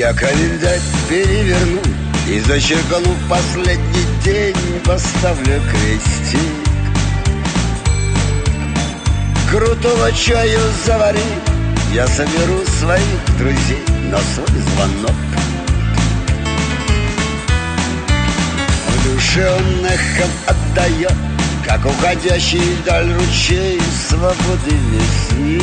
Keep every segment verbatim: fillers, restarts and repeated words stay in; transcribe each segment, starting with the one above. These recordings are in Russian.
Я календарь переверну и, зачеркнув последний день, поставлю крестик. Крутого чаю завари, я соберу своих друзей на свой звонок. В душе он эхом отдает, как уходящий вдаль ручей свободы весны.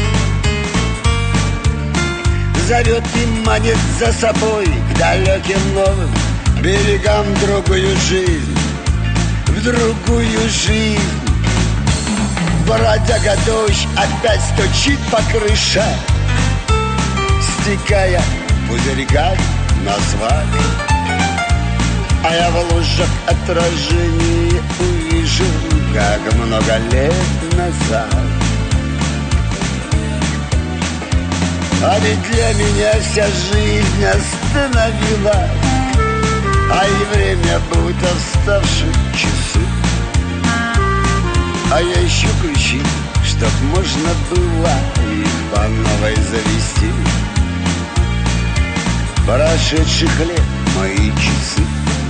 Зовет и манит за собой к далеким новым берегам другую жизнь, в другую жизнь. Бродяга дождь опять стучит по крыше, стекая пузырьками на свак. А я в лужах отражение увижу, как много лет назад. А ведь для меня вся жизнь остановилась, а и время будто вставшие часы. А я ищу ключи, чтоб можно было их по новой завести. Прошедших лет мои часы.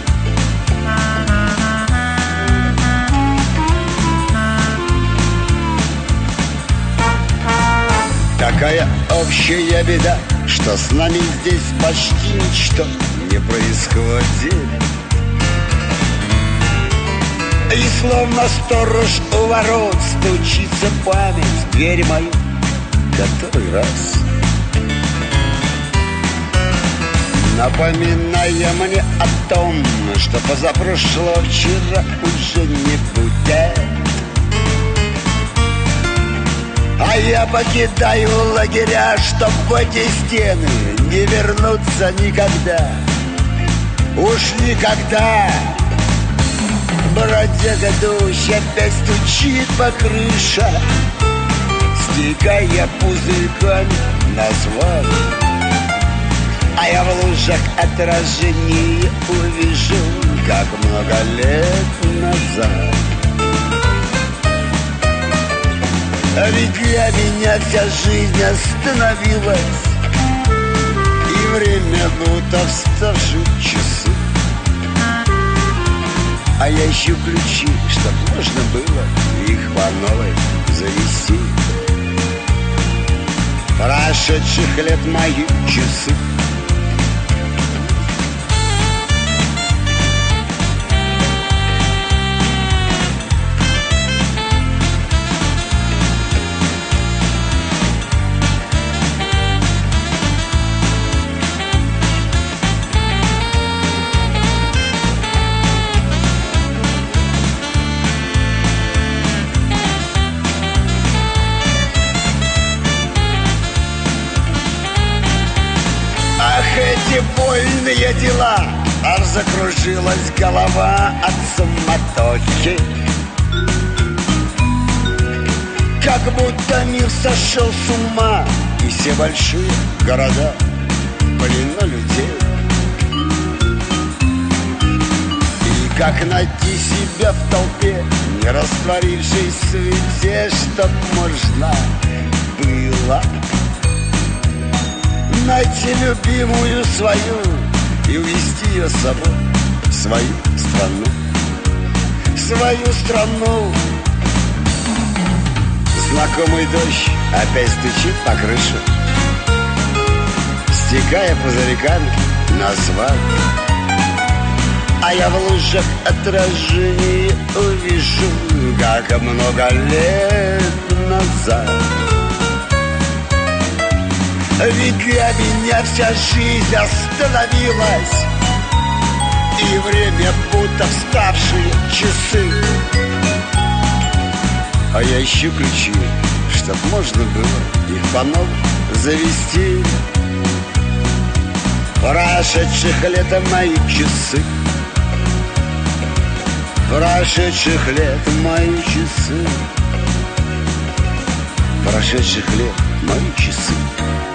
Такая общая беда, что с нами здесь почти ничто не происходит. И словно сторож у ворот стучится память в дверь мою который раз, напоминая мне о том, что позапрошлого вчера уже не будет. А я покидаю лагеря, чтоб в эти стены не вернуться никогда. Уж никогда. Бродяга дождь опять стучит по крыше, стекая пузырьками на свалку. А я в лужах отражение увижу, как много лет назад. А ведь для меня вся жизнь остановилась, и время будто вставшие часы. А я ищу ключи, чтоб можно было их по новой завести. Прошедших лет мои часы. Эти больные дела, аж закружилась голова от суматохи. Как будто мир сошел с ума, и все большие города в плену людей. И как найти себя в толпе, не растворившись в свете, чтоб можно было найти любимую свою и увезти ее с собой в свою страну, в свою страну. Знакомый дождь опять стучит по крыше, стекая пузырьками на асфальт. А я в лужах отражение увижу, как много лет назад. Ведь для меня вся жизнь остановилась, и время будто вставшие часы. А я ищу ключи, чтоб можно было их по-новому завести. Прошедших лет мои часы, прошедших лет мои часы, прошедших лет мои часы.